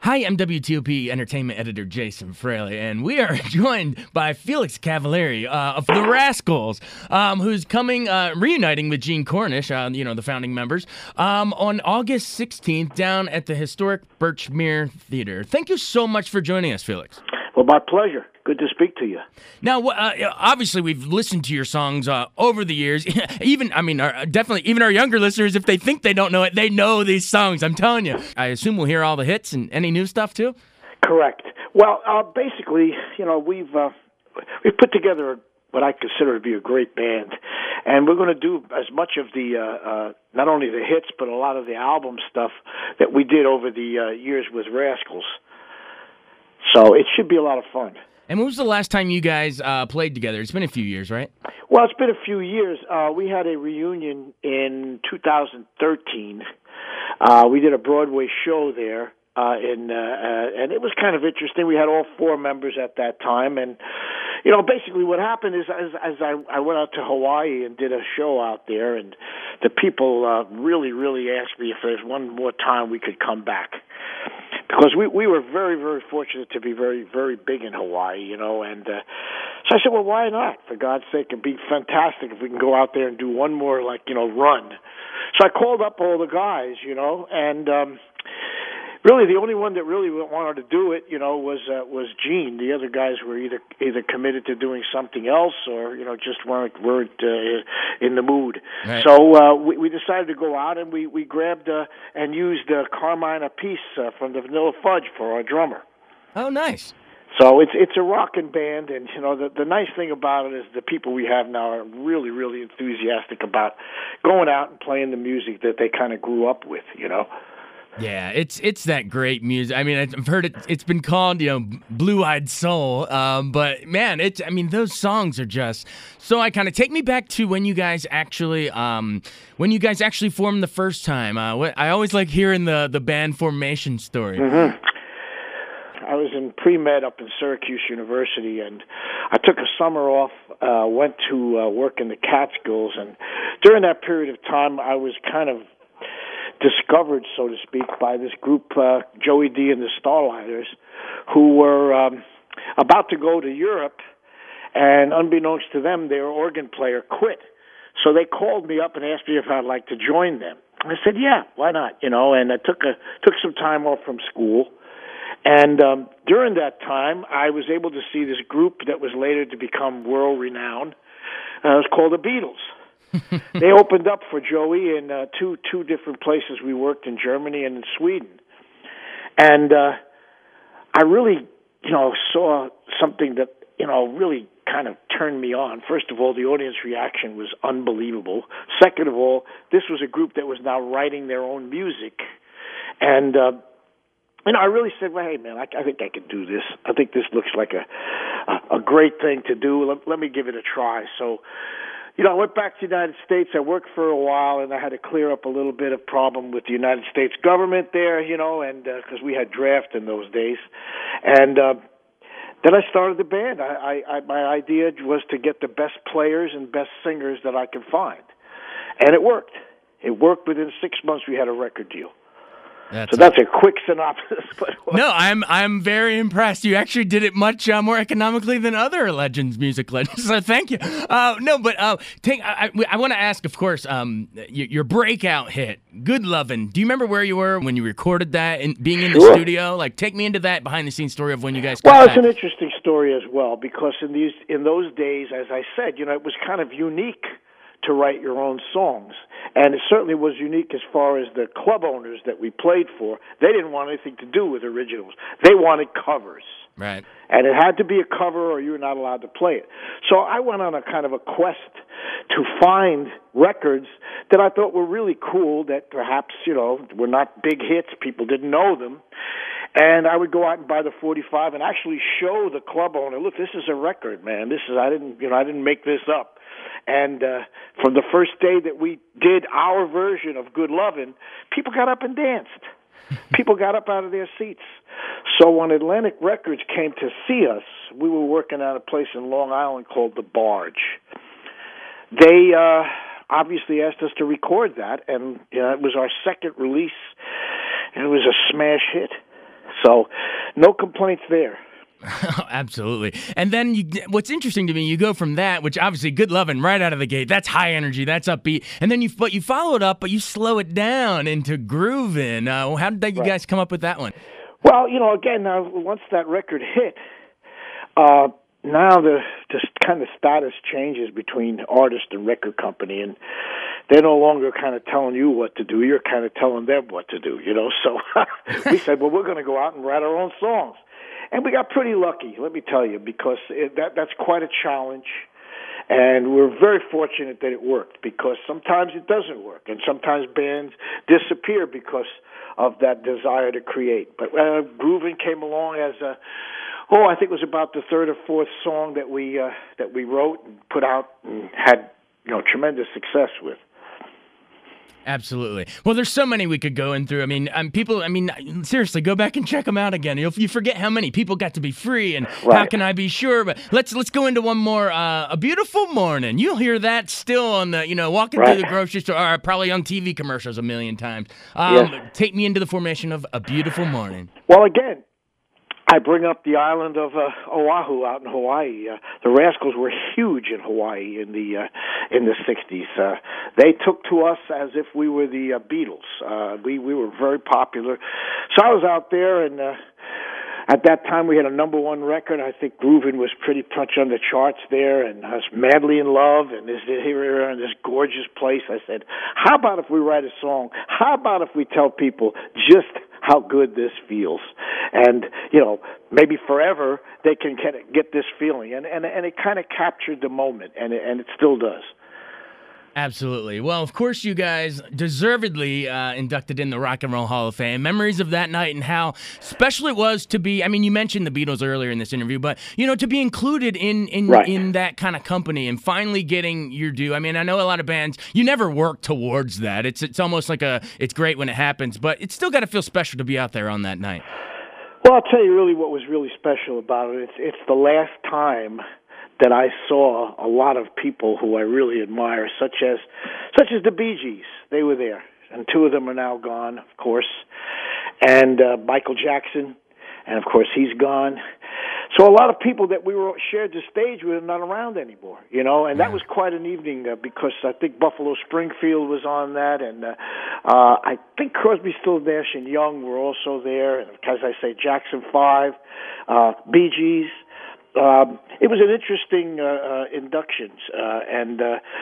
Hi, I'm WTOP Entertainment Editor Jason Fraley, and we are joined by Felix Cavalieri of the Rascals, who's coming, reuniting with Gene Cornish, the founding members, on August 16th down at the historic Birchmere Theater. Thank you so much for joining us, Felix. Well, my pleasure. Good to speak to you. Now, obviously, we've listened to your songs over the years. Definitely, even our younger listeners, if they think they don't know it, they know these songs. I'm telling you. I assume we'll hear all the hits and any new stuff too. Correct. Well, basically, we've put together what I consider to be a great band, and we're going to do as much of the not only the hits but a lot of the album stuff that we did over the years with Rascals. So it should be a lot of fun. And when was the last time you guys played together? It's been a few years, right? Well, it's been a few years. We had a reunion in 2013. We did a Broadway show there, and it was kind of interesting. We had all four members at that time, and basically what happened is as I went out to Hawaii and did a show out there, and the people really, really asked me if there's one more time we could come back. Because we were very, very fortunate to be very, very big in Hawaii, and so I said, well, why not? For God's sake, it'd be fantastic if we can go out there and do one more, run. So I called up all the guys, and really the only one that really wanted to do it, was Gene. The other guys were either committed to doing something else or, just weren't in the mood. Right. So we decided to go out and we grabbed and used Carmine Appice from the Vanilla Fudge for our drummer. Oh, nice. So it's a rockin' band, and the nice thing about it is the people we have now are really, really enthusiastic about going out and playing the music that they kind of grew up with, Yeah, it's that great music. I mean, I've heard it. It's been called, blue-eyed soul. But man, those songs are just so iconic. Take me back to when you guys actually formed the first time. I always like hearing the band formation story. Mm-hmm. I was in pre-med up in Syracuse University, and I took a summer off, went to work in the Catskills, and during that period of time, I was kind of discovered, so to speak, by this group, Joey D and the Starlighters, who were about to go to Europe, and unbeknownst to them, their organ player quit. So they called me up and asked me if I'd like to join them. I said, yeah, why not? And I took some time off from school. And during that time, I was able to see this group that was later to become world-renowned. It was called the Beatles. They opened up for Joey in two different places. We worked in Germany and in Sweden. And I really, saw something that, really kind of turned me on. First of all, the audience reaction was unbelievable. Second of all, this was a group that was now writing their own music. And I really said, well, hey, man, I think I can do this. I think this looks like a great thing to do. Let me give it a try. So, I went back to the United States. I worked for a while, and I had to clear up a little bit of problem with the United States government there, and because we had draft in those days. And then I started the band. My idea was to get the best players and best singers that I could find. And it worked. It worked. Within 6 months, we had a record deal. That's a quick synopsis. No, I'm very impressed. You actually did it much more economically than other music legends. So thank you. I want to ask, of course, your breakout hit, "Good Lovin'." Do you remember where you were when you recorded that and being in the studio? Take me into that behind the scenes story of when you guys. Well, it's an interesting story as well because in those days, as I said, it was kind of unique to write your own songs. And it certainly was unique as far as the club owners that we played for. They didn't want anything to do with originals. They wanted covers. Right. And it had to be a cover or you were not allowed to play it. So I went on a kind of a quest to find records that I thought were really cool that perhaps, were not big hits. People didn't know them. And I would go out and buy the 45 and actually show the club owner, look, this is a record, man. I didn't make this up. And from the first day that we did our version of Good Lovin', people got up and danced. People got up out of their seats. So when Atlantic Records came to see us, we were working at a place in Long Island called The Barge. They obviously asked us to record that, and it was our second release, and it was a smash hit. So no complaints there. Absolutely. And then what's interesting to me, you go from that, which obviously good loving right out of the gate. That's high energy. That's upbeat. And then you follow it up, but you slow it down into grooving. How did you guys come up with that one? Well, again, once that record hit, now the kind of status changes between artist and record company, and they're no longer kind of telling you what to do. You're kind of telling them what to do, So we said, well, we're going to go out and write our own songs. And we got pretty lucky, let me tell you, because that's quite a challenge. And we're very fortunate that it worked, because sometimes it doesn't work, and sometimes bands disappear because of that desire to create. But grooving came along as I think it was about the third or fourth song that we wrote and put out and had tremendous success with. Absolutely. Well, there's so many we could go in through. I mean, seriously, go back and check them out again. You forget how many people got to be free, and How Can I Be Sure? But let's go into one more. A Beautiful Morning. You'll hear that still on the, walking through the grocery store, or probably on TV commercials a million times. Take me into the formation of A Beautiful Morning. Well, again, I bring up the island of Oahu out in Hawaii. The Rascals were huge in Hawaii in the 60s. They took to us as if we were the Beatles. We were very popular. So I was out there, and at that time we had a number one record. I think Groovin' was pretty much on the charts there, and I was madly in love, and here in this gorgeous place. I said, how about if we write a song? How about if we tell people just how good this feels? And, maybe forever they can get this feeling. And it kind of captured the moment, and it still does. Absolutely. Well, of course, you guys deservedly inducted in the Rock and Roll Hall of Fame. Memories of that night and how special it was to be, you mentioned the Beatles earlier in this interview, but, to be included in that kind of company and finally getting your due. I know a lot of bands, you never work towards that. It's almost like it's great when it happens, but it's still got to feel special to be out there on that night. Well, I'll tell you really what was really special about it. It's the last time that I saw a lot of people who I really admire, such as the Bee Gees. They were there, and two of them are now gone, of course, and Michael Jackson, and of course he's gone. So a lot of people that we shared the stage with are not around anymore, and that was quite an evening because I think Buffalo Springfield was on that, and I think Crosby, Stills, Nash and Young were also there, and as I say, Jackson 5, Bee Gees. It was an interesting inductions, and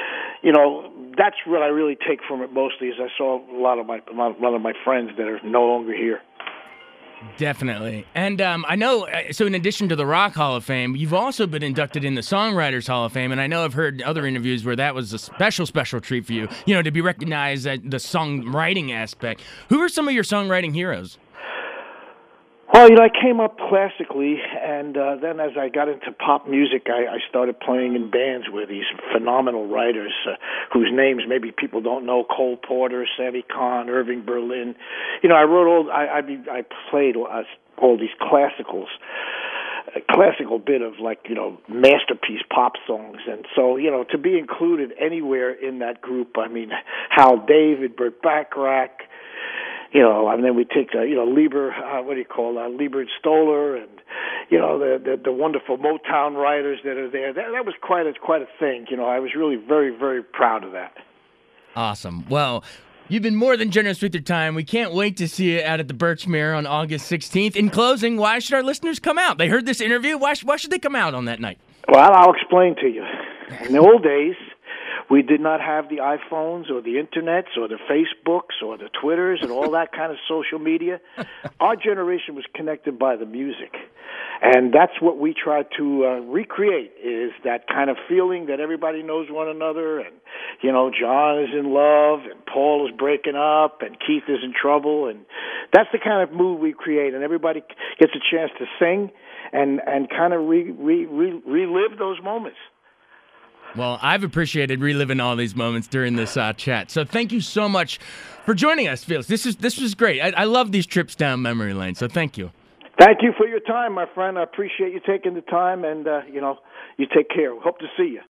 that's what I really take from it mostly. Is I saw a lot of my friends that are no longer here. Definitely. And I know, so in addition to the Rock Hall of Fame, you've also been inducted in the Songwriters Hall of Fame, and I know I've heard other interviews where that was a special treat for you, to be recognized at the songwriting aspect. Who are some of your songwriting heroes? Well, I came up classically, and then as I got into pop music, I started playing in bands with these phenomenal writers whose names maybe people don't know: Cole Porter, Sammy Cahn, Irving Berlin. I wrote I played all these classical bit of masterpiece pop songs, and so to be included anywhere in that group, Hal David, Burt Bacharach. And then we take Lieber, Lieber and Stoller, and the wonderful Motown writers that are there. That was quite a thing. I was really very, very proud of that. Awesome. Well, you've been more than generous with your time. We can't wait to see you out at the Birchmere on August 16th. In closing, why should our listeners come out? They heard this interview. Why should they come out on that night? Well, I'll explain to you. In the old days, we did not have the iPhones or the Internets or the Facebooks or the Twitters and all that kind of social media. Our generation was connected by the music. And that's what we try to recreate, is that kind of feeling that everybody knows one another, and, John is in love, and Paul is breaking up, and Keith is in trouble. And that's the kind of mood we create, and everybody gets a chance to sing and kind of relive those moments. Well, I've appreciated reliving all these moments during this chat. So thank you so much for joining us, Felix. This was great. I love these trips down memory lane, so thank you. Thank you for your time, my friend. I appreciate you taking the time, and, you take care. Hope to see you.